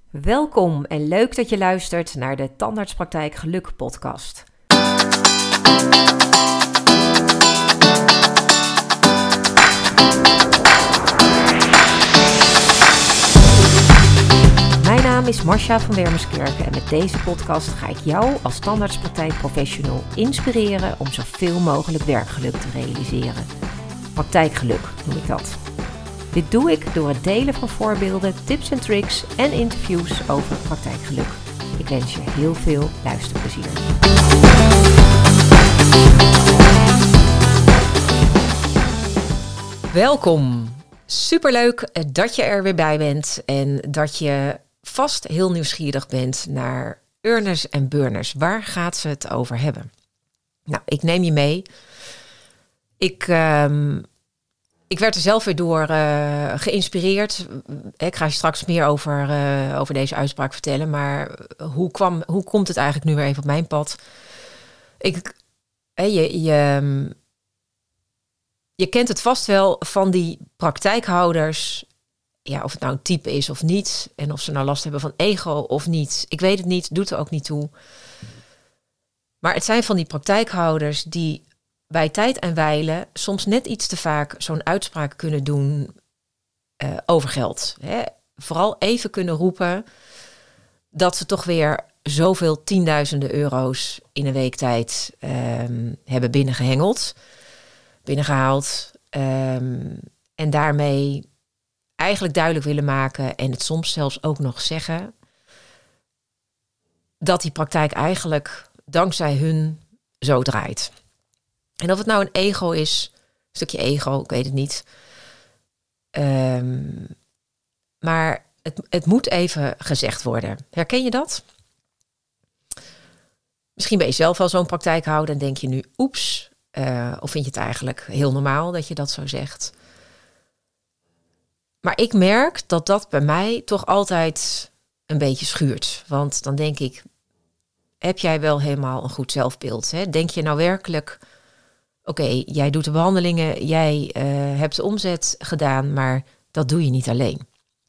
Welkom en leuk dat je luistert naar de Tandartspraktijk Geluk podcast. Mijn naam is Marcia van Wermerskerken en met deze podcast ga ik jou als tandartspraktijkprofessional inspireren om zoveel mogelijk werkgeluk te realiseren. Praktijkgeluk noem ik dat. Dit doe ik door het delen van voorbeelden, tips en tricks en interviews over praktijkgeluk. Ik wens je heel veel luisterplezier. Welkom. Superleuk dat je er weer bij bent en dat je vast heel nieuwsgierig bent naar earners en burners. Waar gaat ze het over hebben? Nou, ik neem je mee. Ik werd er zelf weer door geïnspireerd. Ik ga je straks meer over deze uitspraak vertellen. Maar hoe komt het eigenlijk nu weer even op mijn pad? Je kent het vast wel van die praktijkhouders. Ja, of het nou een type is of niet. En of ze nou last hebben van ego of niet. Ik weet het niet, doet er ook niet toe. Maar het zijn van die praktijkhouders die bij tijd en wijle soms net iets te vaak zo'n uitspraak kunnen doen over geld. Hè? Vooral even kunnen roepen dat ze toch weer zoveel tienduizenden euro's in een week tijd hebben binnengehaald. En daarmee eigenlijk duidelijk willen maken en het soms zelfs ook nog zeggen dat die praktijk eigenlijk dankzij hun zo draait. En of het nou een ego is, een stukje ego, ik weet het niet. Maar het moet even gezegd worden. Herken je dat? Misschien ben je zelf wel zo'n praktijkhouder en denk je nu, oeps. Of vind je het eigenlijk heel normaal dat je dat zo zegt? Maar ik merk dat dat bij mij toch altijd een beetje schuurt. Want dan denk ik, heb jij wel helemaal een goed zelfbeeld? Hè? Denk je nou werkelijk, oké, jij doet de behandelingen, jij hebt de omzet gedaan, maar dat doe je niet alleen.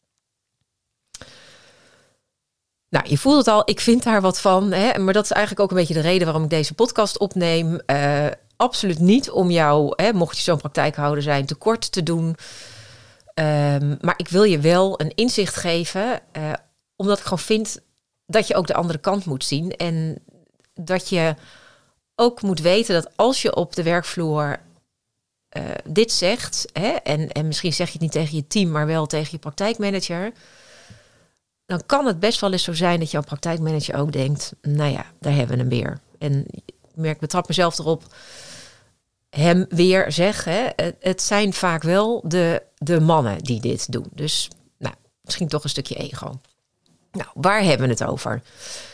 Nou, je voelt het al, ik vind daar wat van. Hè? Maar dat is eigenlijk ook een beetje de reden waarom ik deze podcast opneem. Absoluut niet om jou, mocht je zo'n praktijkhouder zijn, tekort te doen. Maar ik wil je wel een inzicht geven, omdat ik gewoon vind dat je ook de andere kant moet zien. En dat je ook moet weten dat als je op de werkvloer dit zegt, en misschien zeg je het niet tegen je team, maar wel tegen je praktijkmanager, dan kan het best wel eens zo zijn dat jouw praktijkmanager ook denkt, nou ja, daar hebben we hem weer. En ik betrap mezelf erop, hem weer zeg, het zijn vaak wel de mannen die dit doen. Dus nou, misschien toch een stukje ego. Nou, waar hebben we het over?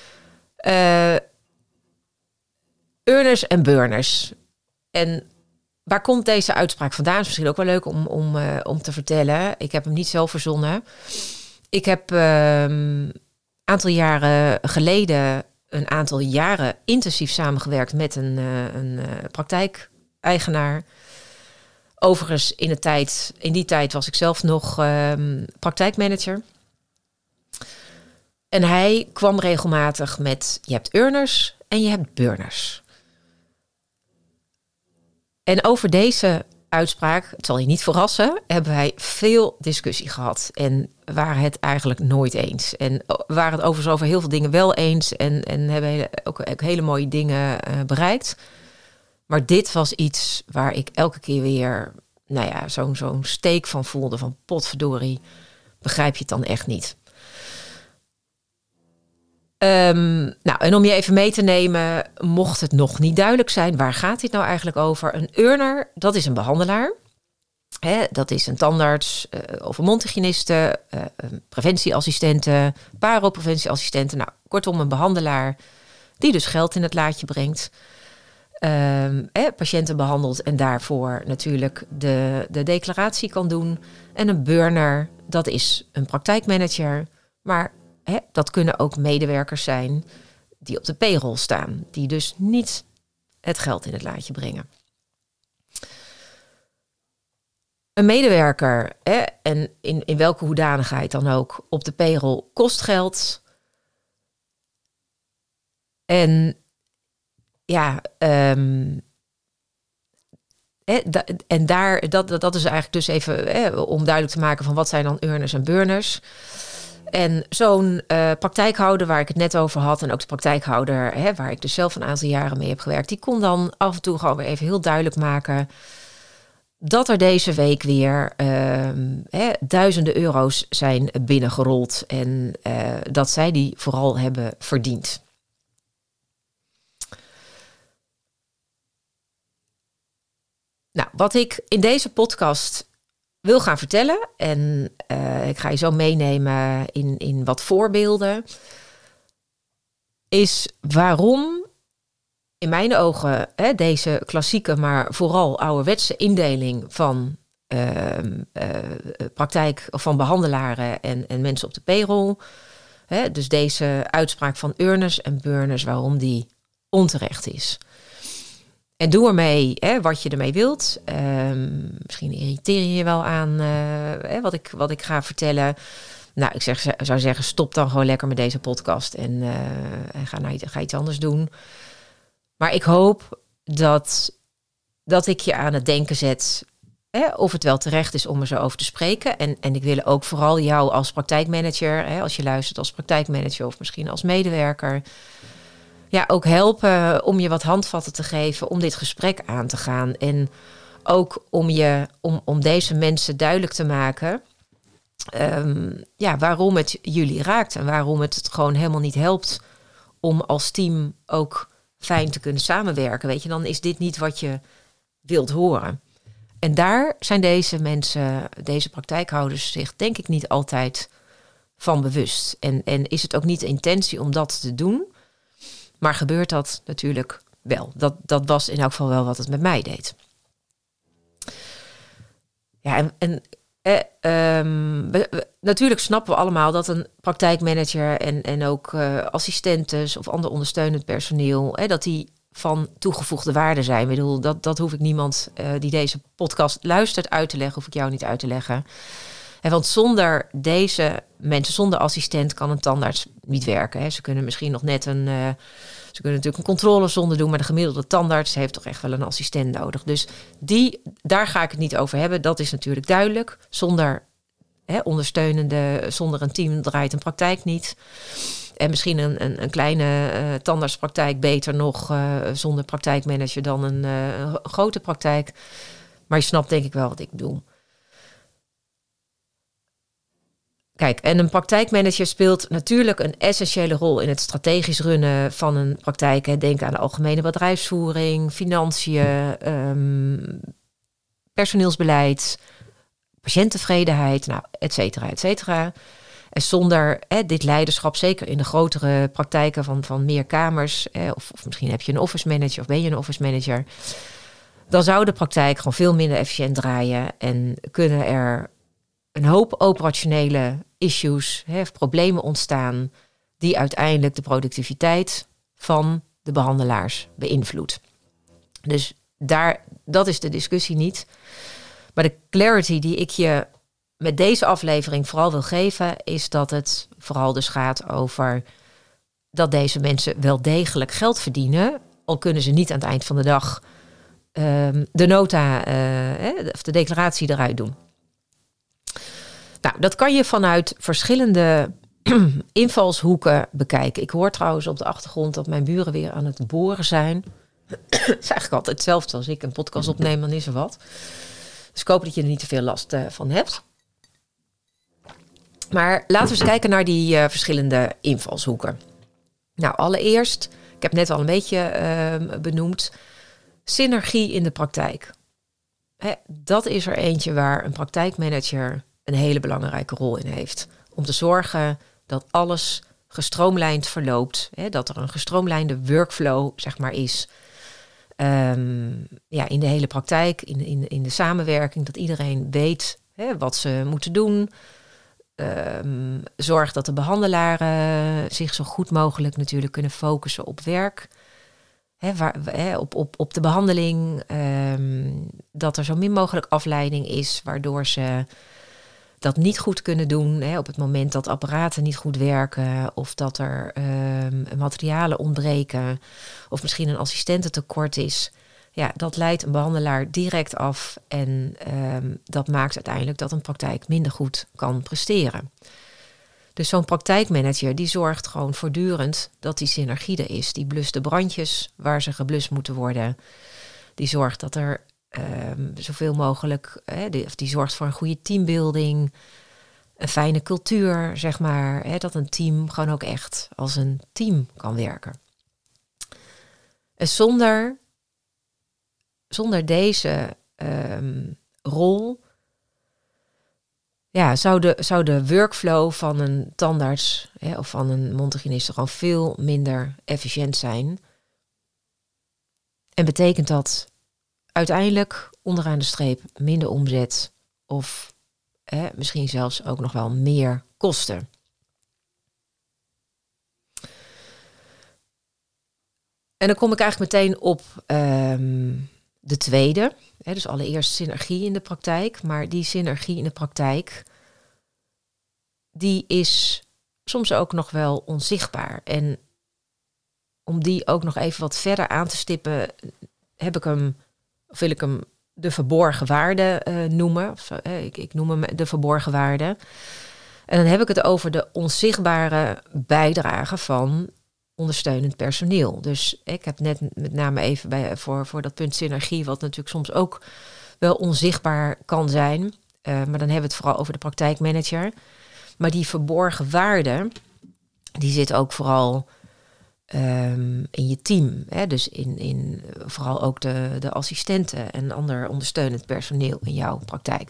Earners en burners. En waar komt deze uitspraak vandaan? Is misschien ook wel leuk om te vertellen. Ik heb hem niet zelf verzonnen. Ik heb aantal jaren geleden een aantal jaren intensief samengewerkt met een praktijkeigenaar. Overigens, in die tijd was ik zelf nog praktijkmanager. En hij kwam regelmatig met, je hebt earners en je hebt burners. En over deze uitspraak, het zal je niet verrassen, hebben wij veel discussie gehad. En waren het eigenlijk nooit eens. En waren het overigens over heel veel dingen wel eens. En hebben ook hele mooie dingen bereikt. Maar dit was iets waar ik elke keer weer, zo'n steek van voelde. Van potverdorie, begrijp je het dan echt niet. En om je even mee te nemen, mocht het nog niet duidelijk zijn, waar gaat dit nou eigenlijk over? Een earner, dat is een behandelaar. Dat is een tandarts of een mondhygiëniste, een preventieassistente, paropreventieassistente. Nou, kortom een behandelaar die dus geld in het laadje brengt. Patiënten behandelt en daarvoor natuurlijk de declaratie kan doen. En een burner, dat is een praktijkmanager, maar dat kunnen ook medewerkers zijn die op de payroll staan, die dus niet het geld in het laadje brengen. Een medewerker, en in welke hoedanigheid dan ook, op de payroll kost geld. En ja, en dat is eigenlijk dus even om duidelijk te maken van wat zijn dan earners en burners. En zo'n praktijkhouder waar ik het net over had, en ook de praktijkhouder waar ik dus zelf een aantal jaren mee heb gewerkt, die kon dan af en toe gewoon weer even heel duidelijk maken dat er deze week weer duizenden euro's zijn binnengerold en dat zij die vooral hebben verdiend. Nou, wat ik in deze podcast wil gaan vertellen, en ik ga je zo meenemen in wat voorbeelden, is waarom in mijn ogen deze klassieke, maar vooral ouderwetse indeling van praktijk of van behandelaren en mensen op de payroll, dus deze uitspraak van earners en burners, waarom die onterecht is. En doe ermee wat je ermee wilt. Misschien irriteer je je wel aan wat ik ga vertellen. Nou, ik zou zeggen, stop dan gewoon lekker met deze podcast en ga iets anders doen. Maar ik hoop dat ik je aan het denken zet of het wel terecht is om er zo over te spreken. En ik wil ook vooral jou als praktijkmanager, als je luistert als praktijkmanager of misschien als medewerker, ja, ook helpen om je wat handvatten te geven om dit gesprek aan te gaan. En ook om deze mensen duidelijk te maken waarom het jullie raakt en waarom het gewoon helemaal niet helpt om als team ook fijn te kunnen samenwerken. Weet je, dan is dit niet wat je wilt horen. En daar zijn deze mensen, deze praktijkhouders, zich denk ik niet altijd van bewust. En is het ook niet de intentie om dat te doen. Maar gebeurt dat natuurlijk wel. Dat was in elk geval wel wat het met mij deed. Ja, natuurlijk snappen we allemaal dat een praktijkmanager en ook assistentes of ander ondersteunend personeel, dat die van toegevoegde waarde zijn. Ik bedoel, dat hoef ik niemand die deze podcast luistert uit te leggen, hoef ik jou niet uit te leggen. Want zonder deze mensen, zonder assistent, kan een tandarts niet werken. Ze kunnen misschien nog net ze kunnen natuurlijk een controlezonde doen, maar de gemiddelde tandarts heeft toch echt wel een assistent nodig. Dus daar ga ik het niet over hebben. Dat is natuurlijk duidelijk. Zonder ondersteunende, zonder een team draait een praktijk niet. En misschien een kleine tandartspraktijk beter nog zonder praktijkmanager dan een grote praktijk. Maar je snapt denk ik wel wat ik bedoel. Kijk, en een praktijkmanager speelt natuurlijk een essentiële rol in het strategisch runnen van een praktijk. Denk aan de algemene bedrijfsvoering, financiën, personeelsbeleid, patiënttevredenheid, et cetera, et cetera. En zonder dit leiderschap, zeker in de grotere praktijken van meer kamers, of misschien heb je een office manager of ben je een office manager, dan zou de praktijk gewoon veel minder efficiënt draaien en kunnen er een hoop operationele issues, of problemen ontstaan die uiteindelijk de productiviteit van de behandelaars beïnvloedt. Dus dat is de discussie niet. Maar de clarity die ik je met deze aflevering vooral wil geven, is dat het vooral dus gaat over dat deze mensen wel degelijk geld verdienen, al kunnen ze niet aan het eind van de dag de nota of de declaratie eruit doen. Nou, dat kan je vanuit verschillende invalshoeken bekijken. Ik hoor trouwens op de achtergrond dat mijn buren weer aan het boren zijn. Het is eigenlijk altijd hetzelfde als ik een podcast opneem, dan is er wat. Dus ik hoop dat je er niet te veel last van hebt. Maar laten we eens kijken naar die verschillende invalshoeken. Nou, allereerst, ik heb net al een beetje benoemd, synergie in de praktijk. Dat is er eentje waar een praktijkmanager een hele belangrijke rol in heeft. Om te zorgen dat alles gestroomlijnd verloopt. Dat er een gestroomlijnde workflow, zeg maar, is. In de hele praktijk, in de samenwerking. Dat iedereen weet wat ze moeten doen. Zorg dat de behandelaren zich zo goed mogelijk natuurlijk kunnen focussen op werk. op de behandeling, dat er zo min mogelijk afleiding is, waardoor ze dat niet goed kunnen doen. Op het moment dat apparaten niet goed werken, of dat er materialen ontbreken, of misschien een assistententekort is. Ja, dat leidt een behandelaar direct af en dat maakt uiteindelijk dat een praktijk minder goed kan presteren. Dus zo'n praktijkmanager die zorgt gewoon voortdurend dat die synergie er is. Die blust de brandjes waar ze geblust moeten worden. Die zorgt dat er zoveel mogelijk, die zorgt voor een goede teambuilding, een fijne cultuur, zeg maar. Dat een team gewoon ook echt als een team kan werken. En zonder deze rol zou de workflow van een tandarts of van een mondhygiënist gewoon veel minder efficiënt zijn. En betekent dat uiteindelijk onderaan de streep minder omzet of misschien zelfs ook nog wel meer kosten. En dan kom ik eigenlijk meteen op de tweede. Dus allereerst synergie in de praktijk. Maar die synergie in de praktijk, die is soms ook nog wel onzichtbaar. En om die ook nog even wat verder aan te stippen, wil ik hem de verborgen waarde noemen. Ik noem hem de verborgen waarde. En dan heb ik het over de onzichtbare bijdrage van ondersteunend personeel. Dus ik heb net met name even voor dat punt synergie, wat natuurlijk soms ook wel onzichtbaar kan zijn. Maar dan hebben we het vooral over de praktijkmanager. Maar die verborgen waarde, die zit ook vooral in je team. Dus in vooral ook de assistenten en ander ondersteunend personeel in jouw praktijk.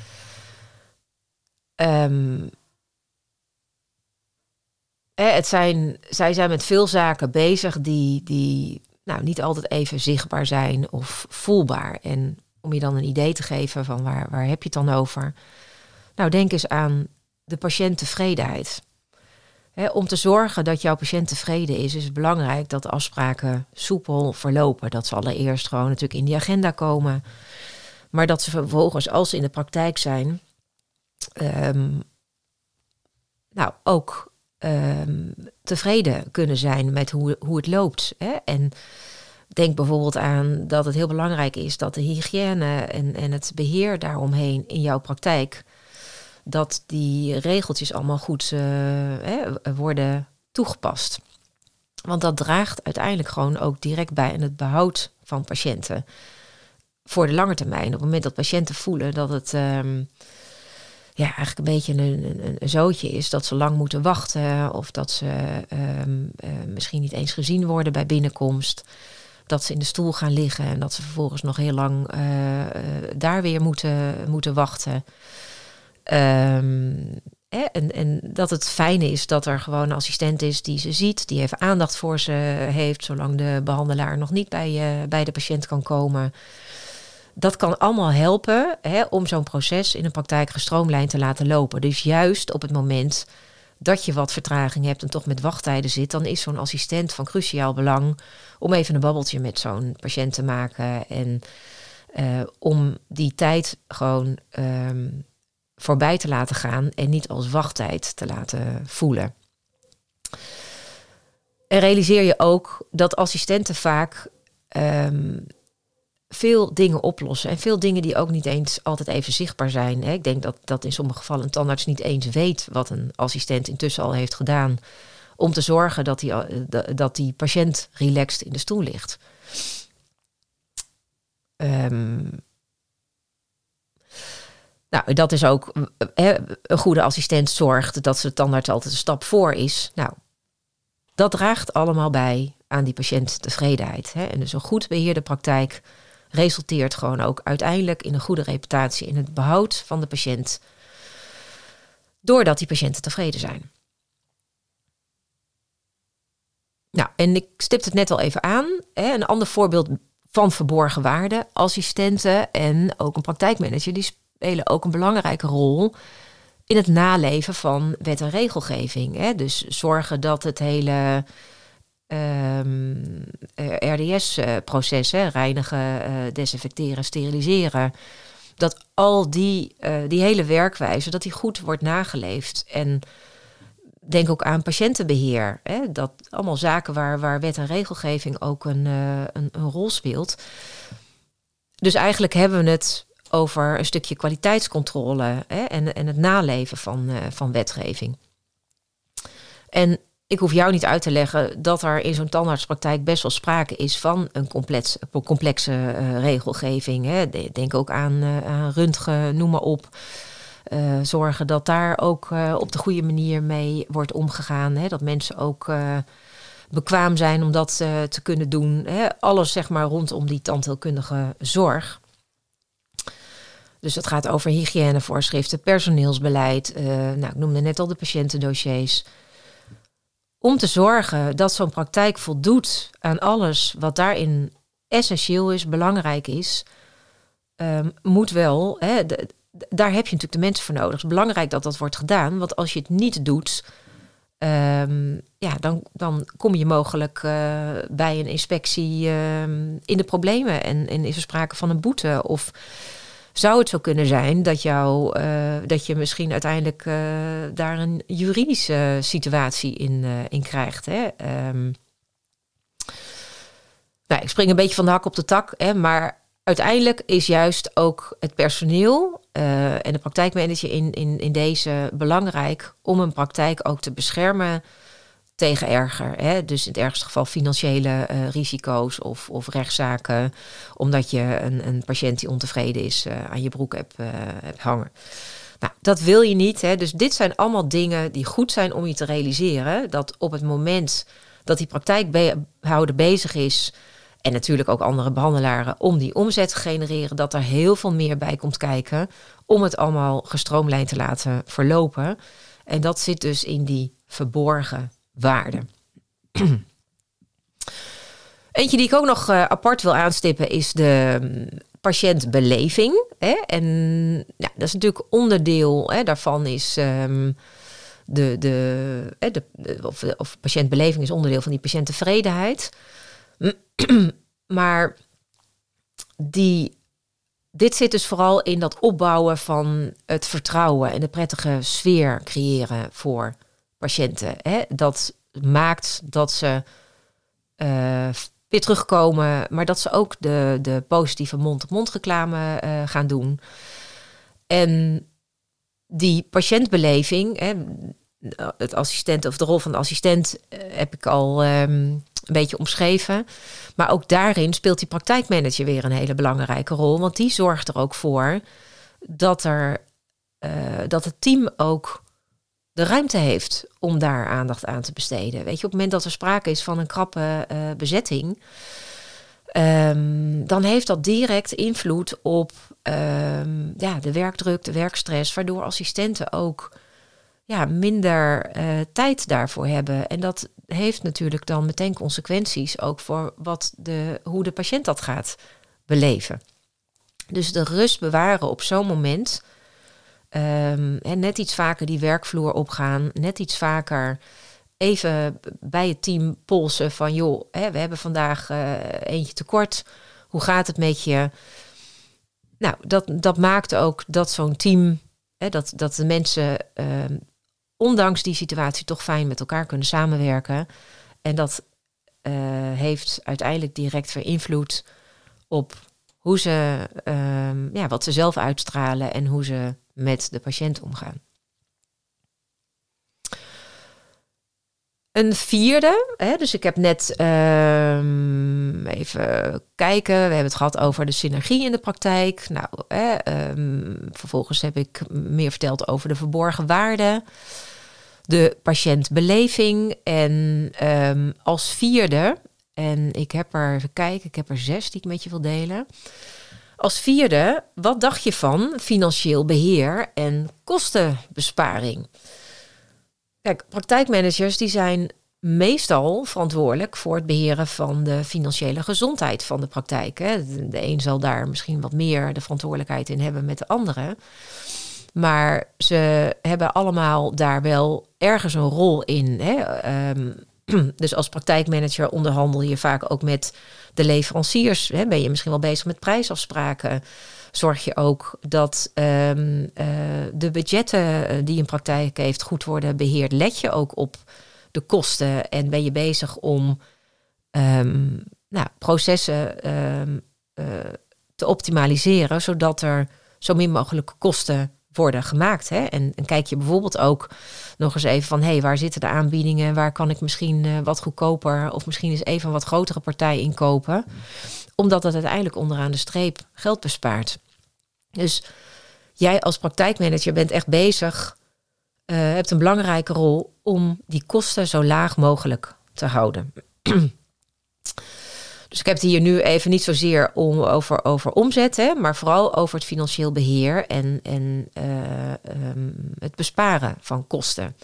Zij zijn met veel zaken bezig die niet altijd even zichtbaar zijn of voelbaar. En om je dan een idee te geven van waar heb je het dan over? Nou, denk eens aan de patiënttevredenheid. Om te zorgen dat jouw patiënt tevreden is het belangrijk dat de afspraken soepel verlopen. Dat ze allereerst gewoon natuurlijk in die agenda komen. Maar dat ze vervolgens, als ze in de praktijk zijn, ook tevreden kunnen zijn met hoe het loopt. En denk bijvoorbeeld aan dat het heel belangrijk is dat de hygiëne en het beheer daaromheen in jouw praktijk, dat die regeltjes allemaal goed worden toegepast. Want dat draagt uiteindelijk gewoon ook direct bij aan het behoud van patiënten. Voor de lange termijn. Op het moment dat patiënten voelen dat het eigenlijk een beetje een zootje is, dat ze lang moeten wachten of dat ze misschien niet eens gezien worden bij binnenkomst, dat ze in de stoel gaan liggen en dat ze vervolgens nog heel lang daar weer moeten wachten. En dat het fijne is dat er gewoon een assistent is die ze ziet, die even aandacht voor ze heeft, zolang de behandelaar nog niet bij de patiënt kan komen. Dat kan allemaal helpen om zo'n proces in een praktijk gestroomlijnd te laten lopen. Dus juist op het moment dat je wat vertraging hebt en toch met wachttijden zit, dan is zo'n assistent van cruciaal belang om even een babbeltje met zo'n patiënt te maken en om die tijd gewoon voorbij te laten gaan en niet als wachttijd te laten voelen. En realiseer je ook dat assistenten vaak veel dingen oplossen. En veel dingen die ook niet eens altijd even zichtbaar zijn. Ik denk dat in sommige gevallen een tandarts niet eens weet wat een assistent intussen al heeft gedaan om te zorgen dat die patiënt relaxed in de stoel ligt. Dat is ook een goede assistent zorgt dat ze de tandarts altijd een stap voor is. Nou, dat draagt allemaal bij aan die patiënttevredenheid. En dus een goed beheerde praktijk resulteert gewoon ook uiteindelijk in een goede reputatie in het behoud van de patiënt, doordat die patiënten tevreden zijn. Nou, en ik stipte het net al even aan. Een ander voorbeeld van verborgen waarde. Assistenten en ook een praktijkmanager, die spelen ook een belangrijke rol in het naleven van wet en regelgeving. Dus zorgen dat het hele RDS-processen, reinigen, desinfecteren, steriliseren. Dat al die hele werkwijze, dat die goed wordt nageleefd. En denk ook aan patiëntenbeheer. Hè? Dat allemaal zaken waar wet en regelgeving ook een rol speelt. Dus eigenlijk hebben we het over een stukje kwaliteitscontrole, hè? En het naleven van wetgeving. En ik hoef jou niet uit te leggen dat er in zo'n tandartspraktijk best wel sprake is van een complexe regelgeving. Hè. Denk ook aan röntgen, noem maar op. Zorgen dat daar ook op de goede manier mee wordt omgegaan. Hè. Dat mensen ook bekwaam zijn om dat te kunnen doen. Hè. Alles zeg maar rondom die tandheelkundige zorg. Dus dat gaat over hygiënevoorschriften, personeelsbeleid. Ik noemde net al de patiëntendossiers. Om te zorgen dat zo'n praktijk voldoet aan alles wat daarin essentieel is, belangrijk is, moet wel, daar heb je natuurlijk de mensen voor nodig. Het is belangrijk dat dat wordt gedaan, want als je het niet doet, dan kom je mogelijk bij een inspectie in de problemen en is er sprake van een boete. Of zou het zo kunnen zijn dat je misschien uiteindelijk daar een juridische situatie in krijgt? Hè? Ik spring een beetje van de hak op de tak, hè, maar uiteindelijk is juist ook het personeel en de praktijkmanager in deze belangrijk om een praktijk ook te beschermen tegen erger. Hè? Dus in het ergste geval financiële risico's of rechtszaken, omdat je een patiënt die ontevreden is aan je broek hebt hangen. Nou, dat wil je niet. Hè? Dus dit zijn allemaal dingen die goed zijn om je te realiseren. Dat op het moment dat die praktijkhouder bezig is, en natuurlijk ook andere behandelaren, om die omzet te genereren, dat er heel veel meer bij komt kijken om het allemaal gestroomlijnd te laten verlopen. En dat zit dus in die verborgen waarde. Eentje die ik ook nog apart wil aanstippen is de patiëntbeleving. Hè? En dat is natuurlijk onderdeel daarvan is of patiëntbeleving is onderdeel van die patiënttevredenheid. Maar dit zit dus vooral in dat opbouwen van het vertrouwen en de prettige sfeer creëren voor patiënten. Hè? Dat maakt dat ze weer terugkomen, maar dat ze ook de positieve mond-op-mond reclame gaan doen. En die patiëntbeleving, het assistent of de rol van de assistent heb ik al een beetje omschreven. Maar ook daarin speelt die praktijkmanager weer een hele belangrijke rol. Want die zorgt er ook voor dat het team ook de ruimte heeft om daar aandacht aan te besteden. Weet je, op het moment dat er sprake is van een krappe bezetting, dan heeft dat direct invloed op de werkdruk, de werkstress, waardoor assistenten ook minder tijd daarvoor hebben. En dat heeft natuurlijk dan meteen consequenties ook voor hoe de patiënt dat gaat beleven. Dus de rust bewaren op zo'n moment. En net iets vaker die werkvloer opgaan. Net iets vaker even bij het team polsen van joh, we hebben vandaag eentje tekort. Hoe gaat het met je? Nou, dat maakt ook dat zo'n team, dat de mensen ondanks die situatie toch fijn met elkaar kunnen samenwerken. En dat heeft uiteindelijk direct weer invloed op hoe ze, wat ze zelf uitstralen en hoe ze met de patiënt omgaan. Een vierde, dus ik heb net even kijken. We hebben het gehad over de synergie in de praktijk. Nou, vervolgens heb ik meer verteld over de verborgen waarden, de patiëntbeleving en als vierde, en ik heb er 6 die ik met je wil delen. Als vierde, wat dacht je van financieel beheer en kostenbesparing? Kijk, praktijkmanagers die zijn meestal verantwoordelijk voor het beheren van de financiële gezondheid van de praktijk. Hè. De een zal daar misschien wat meer de verantwoordelijkheid in hebben met de andere. Maar ze hebben allemaal daar wel ergens een rol in. Hè. Dus als praktijkmanager onderhandel je vaak ook met de leveranciers. Hè, ben je misschien wel bezig met prijsafspraken. Zorg je ook dat de budgetten die een praktijk heeft goed worden beheerd. Let je ook op de kosten en ben je bezig om processen te optimaliseren, zodat er zo min mogelijk kosten worden gemaakt. Hè? En kijk je bijvoorbeeld ook nog eens even van, waar zitten de aanbiedingen? Waar kan ik misschien wat goedkoper of misschien eens even een wat grotere partij inkopen? Omdat het uiteindelijk onderaan de streep geld bespaart. Dus jij als praktijkmanager bent echt bezig, hebt een belangrijke rol om die kosten zo laag mogelijk te houden. Dus ik heb het hier nu even niet zozeer over omzet, hè, maar vooral over het financieel beheer en het besparen van kosten.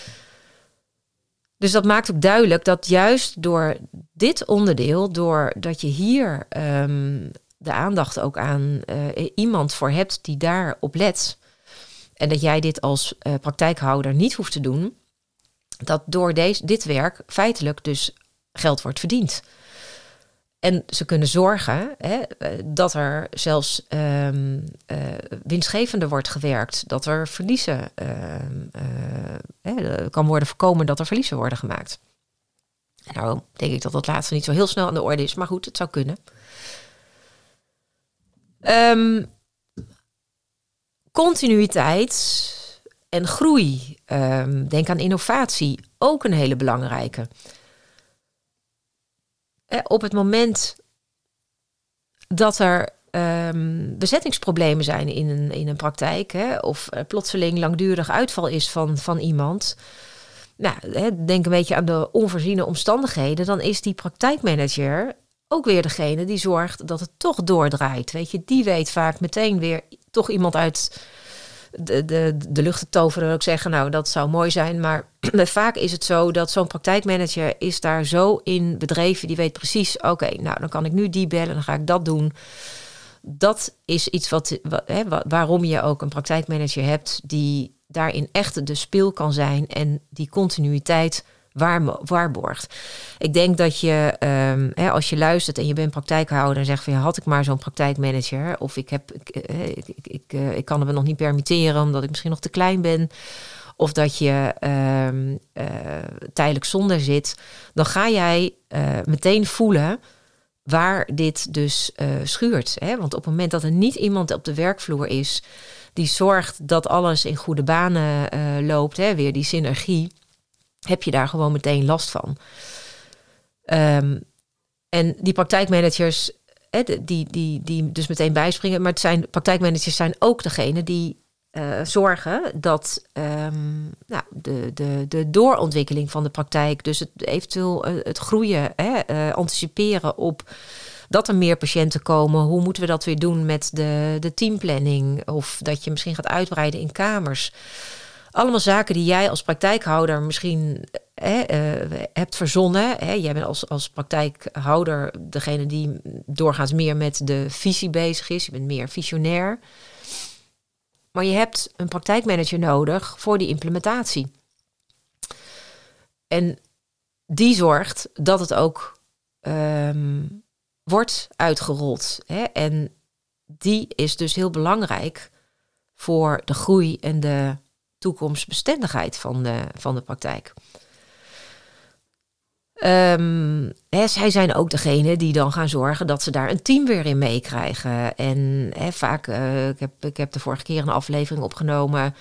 Dus dat maakt ook duidelijk dat juist door dit onderdeel, doordat je hier de aandacht ook aan iemand voor hebt die daarop let, en dat jij dit als praktijkhouder niet hoeft te doen, dat door dit werk feitelijk dus geld wordt verdiend. En ze kunnen zorgen dat er zelfs winstgevender wordt gewerkt. Dat er verliezen kan worden voorkomen dat er verliezen worden gemaakt. Nou, denk ik dat dat laatste niet zo heel snel aan de orde is. Maar goed, het zou kunnen. Continuïteit en groei. Denk aan innovatie. Ook een hele belangrijke. Op het moment dat er bezettingsproblemen zijn in een praktijk, of plotseling langdurig uitval is van iemand, denk een beetje aan de onvoorziene omstandigheden, dan is die praktijkmanager ook weer degene die zorgt dat het toch doordraait. Weet je, die weet vaak meteen weer toch iemand uit de lucht te toveren, wil ik zeggen. Nou, dat zou mooi zijn, maar vaak is het zo dat zo'n praktijkmanager is daar zo in bedreven, die weet precies, oké, nou, dan kan ik nu die bellen, dan ga ik dat doen. Dat is iets waarom je ook een praktijkmanager hebt die daarin echt de spil kan zijn en die continuïteit waarborgt. Ik denk dat je, als je luistert en je bent praktijkhouder en zegt van, had ik maar zo'n praktijkmanager, of ik kan het me nog niet permitteren omdat ik misschien nog te klein ben, of dat je tijdelijk zonder zit, dan ga jij meteen voelen waar dit dus schuurt. Hè? Want op het moment dat er niet iemand op de werkvloer is die zorgt dat alles in goede banen loopt, weer die synergie, heb je daar gewoon meteen last van. En die praktijkmanagers, die dus meteen bijspringen, maar praktijkmanagers zijn ook degene die zorgen dat de doorontwikkeling van de praktijk, dus het eventueel het groeien, anticiperen op dat er meer patiënten komen. Hoe moeten we dat weer doen met de teamplanning? Of dat je misschien gaat uitbreiden in kamers. Allemaal zaken die jij als praktijkhouder misschien hebt verzonnen. Jij bent als praktijkhouder degene die doorgaans meer met de visie bezig is. Je bent meer visionair. Maar je hebt een praktijkmanager nodig voor die implementatie. En die zorgt dat het ook wordt uitgerold. En die is dus heel belangrijk voor de groei en de toekomstbestendigheid van de praktijk. Zij zijn ook degene die dan gaan zorgen dat ze daar een team weer in meekrijgen. En vaak, ik heb de vorige keer een aflevering opgenomen,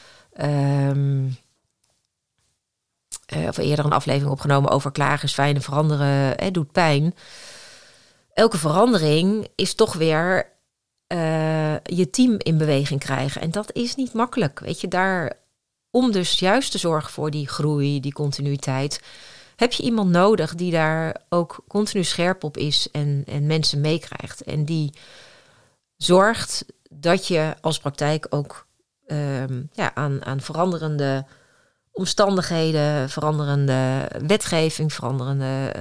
of eerder een aflevering opgenomen over klagen is fijn en veranderen doet pijn. Elke verandering is toch weer je team in beweging krijgen. En dat is niet makkelijk. Weet je, om dus juist te zorgen voor die groei, die continuïteit, heb je iemand nodig die daar ook continu scherp op is en mensen meekrijgt. En die zorgt dat je als praktijk ook aan veranderende omstandigheden, veranderende wetgeving, veranderende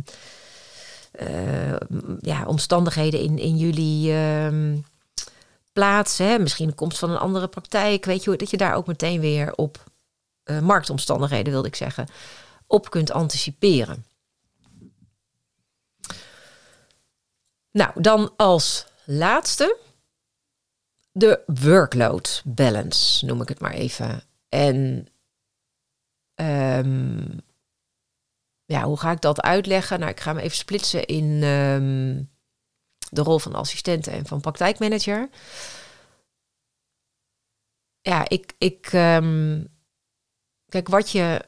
omstandigheden in jullie plaats, misschien de komst van een andere praktijk, weet je, dat je daar ook meteen weer op marktomstandigheden, wilde ik zeggen, op kunt anticiperen. Nou, dan als laatste de workload balance, noem ik het maar even. En hoe ga ik dat uitleggen? Nou, ik ga me even splitsen in de rol van assistent en van praktijkmanager. Ja, kijk, wat je...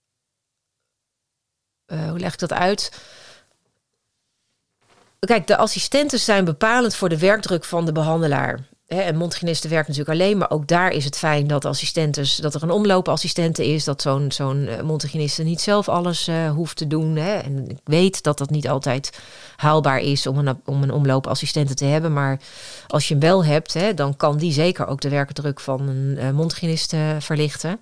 hoe leg ik dat uit? Kijk, de assistenten zijn bepalend voor de werkdruk van de behandelaar. Een mondhygiëniste werkt natuurlijk alleen, maar ook daar is het fijn dat dat er een omloopassistente is, dat zo'n mondhygiëniste niet zelf alles hoeft te doen. En ik weet dat dat niet altijd haalbaar is om een omloopassistente te hebben, maar als je hem wel hebt, dan kan die zeker ook de werkdruk van een mondhygiëniste verlichten.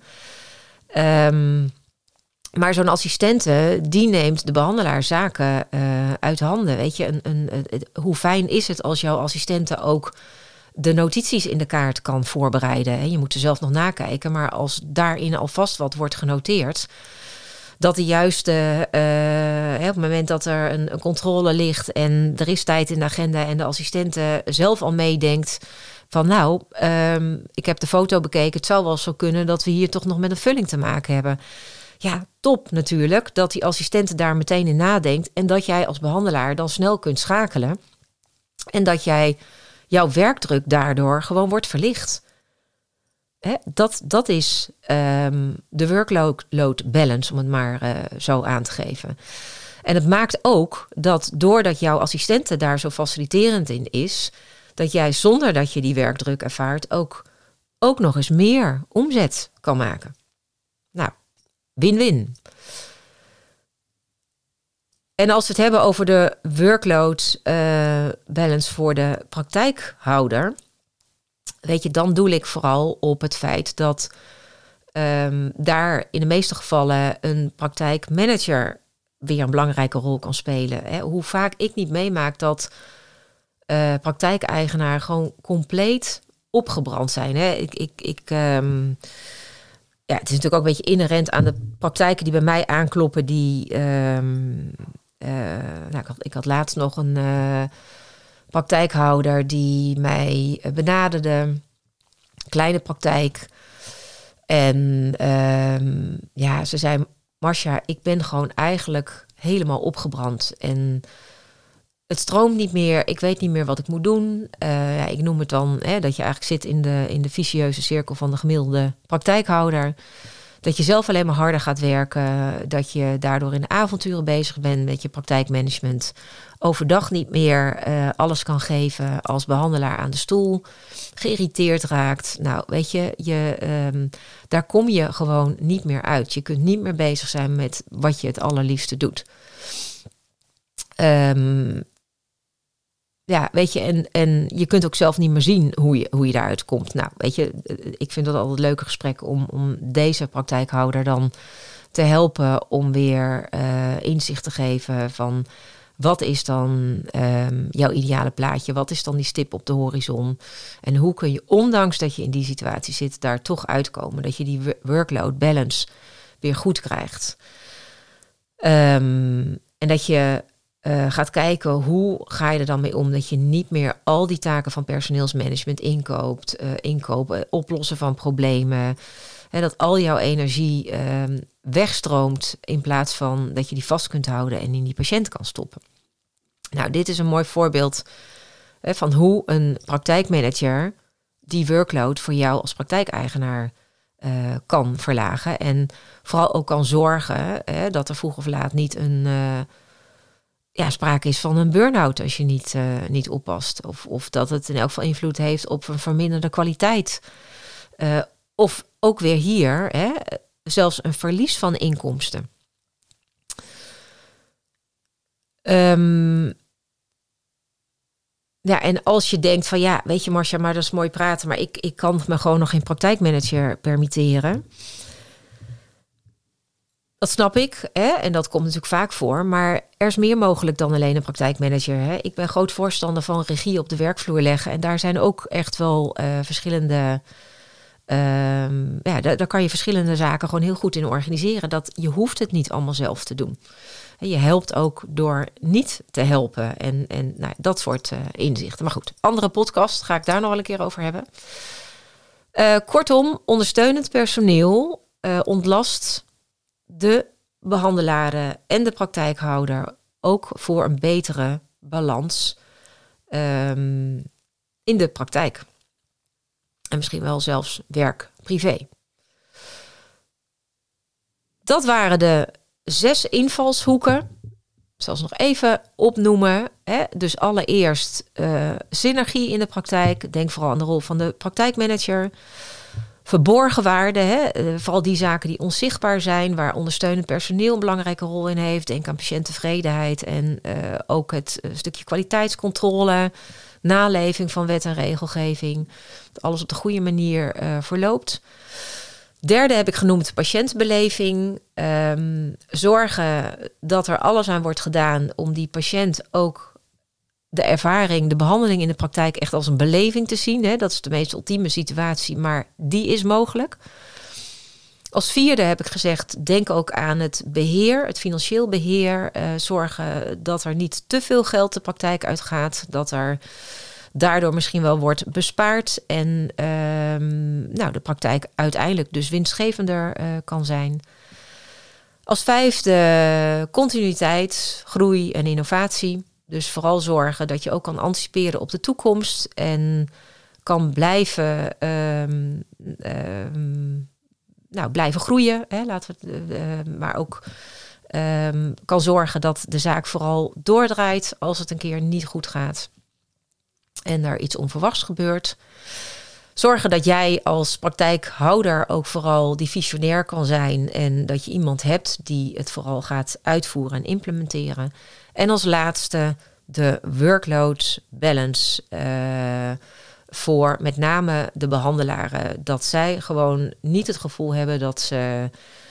Maar zo'n assistente, die neemt de behandelaar zaken uit handen. Weet je, hoe fijn is het als jouw assistente ook de notities in de kaart kan voorbereiden. Je moet er zelf nog nakijken, maar als daarin alvast wat wordt genoteerd, dat de juiste, op het moment dat er een controle ligt en er is tijd in de agenda en de assistente zelf al meedenkt van ik heb de foto bekeken, het zou wel zo kunnen dat we hier toch nog met een vulling te maken hebben. Ja, top natuurlijk, dat die assistente daar meteen in nadenkt en dat jij als behandelaar dan snel kunt schakelen en dat jouw werkdruk daardoor gewoon wordt verlicht. Dat is de workload balance, om het maar zo aan te geven. En het maakt ook dat doordat jouw assistente daar zo faciliterend in is, dat jij zonder dat je die werkdruk ervaart ook nog eens meer omzet kan maken. Nou, win-win. En als we het hebben over de workload balance voor de praktijkhouder, weet je, dan doel ik vooral op het feit dat daar in de meeste gevallen een praktijkmanager weer een belangrijke rol kan spelen. Hoe vaak ik niet meemaak dat praktijkeigenaren gewoon compleet opgebrand zijn. Het is natuurlijk ook een beetje inherent aan de praktijken die bij mij aankloppen. Ik had laatst nog een praktijkhouder die mij benaderde. Kleine praktijk. En ze zei, Marcia, ik ben gewoon eigenlijk helemaal opgebrand. En het stroomt niet meer. Ik weet niet meer wat ik moet doen. Ik noem het dan dat je eigenlijk zit in de vicieuze cirkel van de gemiddelde praktijkhouder. Dat je zelf alleen maar harder gaat werken. Dat je daardoor in de avonturen bezig bent met je praktijkmanagement. Overdag niet meer alles kan geven als behandelaar aan de stoel. Geïrriteerd raakt. Nou, weet je, daar kom je gewoon niet meer uit. Je kunt niet meer bezig zijn met wat je het allerliefste doet. Weet je, en je kunt ook zelf niet meer zien hoe je daaruit komt. Nou, weet je, ik vind dat altijd leuke gesprekken om deze praktijkhouder dan te helpen om weer inzicht te geven van wat is dan jouw ideale plaatje? Wat is dan die stip op de horizon? En hoe kun je, ondanks dat je in die situatie zit, daar toch uitkomen? Dat je die workload balance weer goed krijgt. En dat je gaat kijken hoe ga je er dan mee om dat je niet meer al die taken van personeelsmanagement inkopen, oplossen van problemen. En dat al jouw energie wegstroomt in plaats van dat je die vast kunt houden en in die patiënt kan stoppen. Nou, dit is een mooi voorbeeld van hoe een praktijkmanager die workload voor jou als praktijkeigenaar kan verlagen. En vooral ook kan zorgen dat er vroeg of laat niet sprake is van een burn-out als je niet oppast. Of dat het in elk geval invloed heeft op een verminderde kwaliteit. Of ook weer hier, zelfs een verlies van inkomsten. En als je denkt van weet je Marcia, maar dat is mooi praten, maar ik kan me gewoon nog geen praktijkmanager permitteren. Dat snap ik, en dat komt natuurlijk vaak voor. Maar er is meer mogelijk dan alleen een praktijkmanager. Ik ben groot voorstander van regie op de werkvloer leggen. En daar zijn ook echt wel verschillende Daar kan je verschillende zaken gewoon heel goed in organiseren. Dat je hoeft het niet allemaal zelf te doen. Je helpt ook door niet te helpen. En dat soort inzichten. Maar goed, andere podcast ga ik daar nog wel een keer over hebben. Kortom, ondersteunend personeel ontlast de behandelaren en de praktijkhouder ook voor een betere balans in de praktijk. En misschien wel zelfs werk-privé. Dat waren de 6 invalshoeken. Ik zal ze nog even opnoemen. Dus allereerst synergie in de praktijk. Denk vooral aan de rol van de praktijkmanager. Verborgen waarden. Vooral die zaken die onzichtbaar zijn. Waar ondersteunend personeel een belangrijke rol in heeft. Denk aan patiënttevredenheid. En ook het stukje kwaliteitscontrole. Naleving van wet en regelgeving. Dat alles op de goede manier verloopt. Derde heb ik genoemd patiëntbeleving. Zorgen dat er alles aan wordt gedaan om die patiënt ook de ervaring, de behandeling in de praktijk echt als een beleving te zien. Dat is de meest ultieme situatie, maar die is mogelijk. Als vierde heb ik gezegd, denk ook aan het beheer, het financieel beheer. Zorgen dat er niet te veel geld de praktijk uitgaat. Dat er daardoor misschien wel wordt bespaard. En de praktijk uiteindelijk dus winstgevender kan zijn. Als vijfde continuïteit, groei en innovatie. Dus vooral zorgen dat je ook kan anticiperen op de toekomst. En kan blijven blijven groeien. Maar ook kan zorgen dat de zaak vooral doordraait als het een keer niet goed gaat. En er iets onverwachts gebeurt. Zorgen dat jij als praktijkhouder ook vooral die visionair kan zijn. En dat je iemand hebt die het vooral gaat uitvoeren en implementeren. En als laatste de workload balance voor met name de behandelaren. Dat zij gewoon niet het gevoel hebben dat ze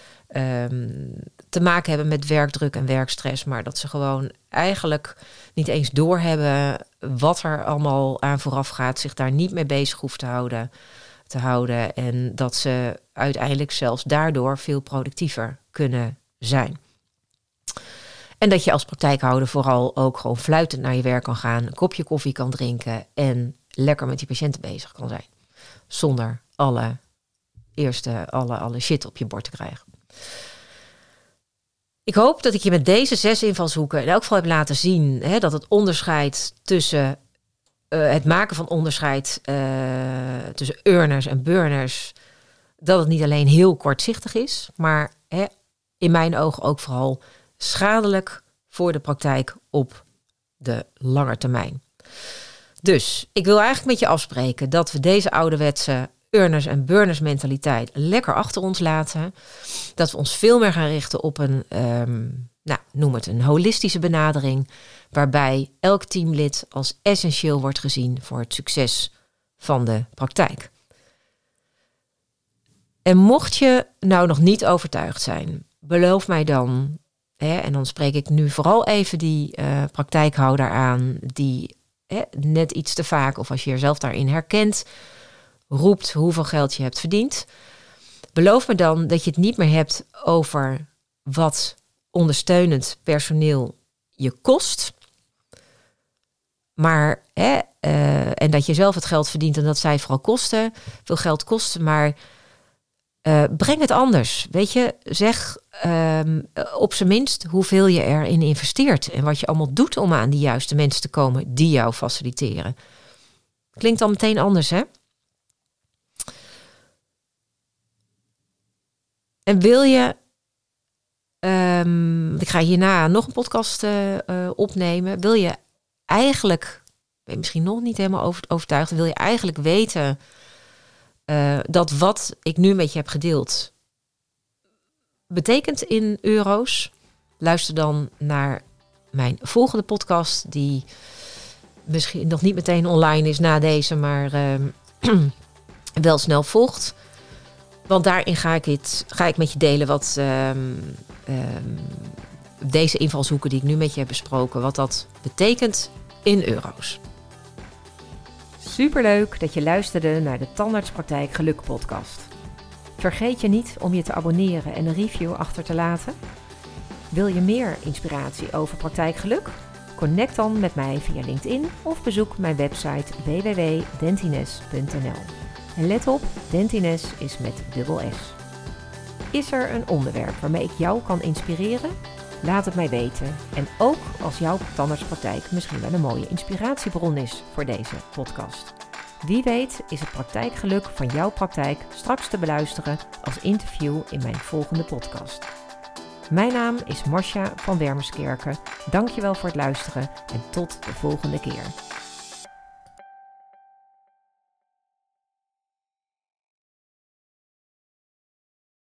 te maken hebben met werkdruk en werkstress. Maar dat ze gewoon eigenlijk niet eens doorhebben wat er allemaal aan vooraf gaat. Zich daar niet mee bezig hoeft te houden. En dat ze uiteindelijk zelfs daardoor veel productiever kunnen zijn. En dat je als praktijkhouder vooral ook gewoon fluitend naar je werk kan gaan. Een kopje koffie kan drinken. En lekker met die patiënten bezig kan zijn. Zonder alle shit op je bord te krijgen. Ik hoop dat ik je met deze 6 invalshoeken in elk geval heb laten zien dat het onderscheid tussen het maken van onderscheid tussen earners en burners, dat het niet alleen heel kortzichtig is, maar in mijn ogen ook vooral schadelijk voor de praktijk op de lange termijn. Dus ik wil eigenlijk met je afspreken dat we deze ouderwetse earners en burners mentaliteit lekker achter ons laten. Dat we ons veel meer gaan richten op een, noem het een holistische benadering, waarbij elk teamlid als essentieel wordt gezien voor het succes van de praktijk. En mocht je nou nog niet overtuigd zijn, beloof mij dan, en dan spreek ik nu vooral even die praktijkhouder aan, die net iets te vaak, of als je jezelf daarin herkent, roept hoeveel geld je hebt verdiend. Beloof me dan dat je het niet meer hebt over wat ondersteunend personeel je kost. Maar, en dat je zelf het geld verdient en dat zij vooral veel geld kosten. Maar breng het anders. Weet je, zeg op zijn minst hoeveel je erin investeert. En wat je allemaal doet om aan die juiste mensen te komen die jou faciliteren. Klinkt dan meteen anders, hè? En wil je, ik ga hierna nog een podcast opnemen. Wil je eigenlijk, ben je misschien nog niet helemaal overtuigd, wil je eigenlijk weten dat wat ik nu met je heb gedeeld betekent in euro's? Luister dan naar mijn volgende podcast, die misschien nog niet meteen online is na deze, maar wel snel volgt. Want daarin ga ik met je delen wat deze invalshoeken die ik nu met je heb besproken, wat dat betekent in euro's. Superleuk dat je luisterde naar de Tandartspraktijk Geluk podcast. Vergeet je niet om je te abonneren en een review achter te laten. Wil je meer inspiratie over praktijkgeluk? Connect dan met mij via LinkedIn of bezoek mijn website www.dentines.nl. En let op, Dentines is met dubbel S. Is er een onderwerp waarmee ik jou kan inspireren? Laat het mij weten. En ook als jouw tandartspraktijk misschien wel een mooie inspiratiebron is voor deze podcast. Wie weet is het praktijkgeluk van jouw praktijk straks te beluisteren als interview in mijn volgende podcast. Mijn naam is Marcia van Wermerskerken. Dankjewel voor het luisteren en tot de volgende keer.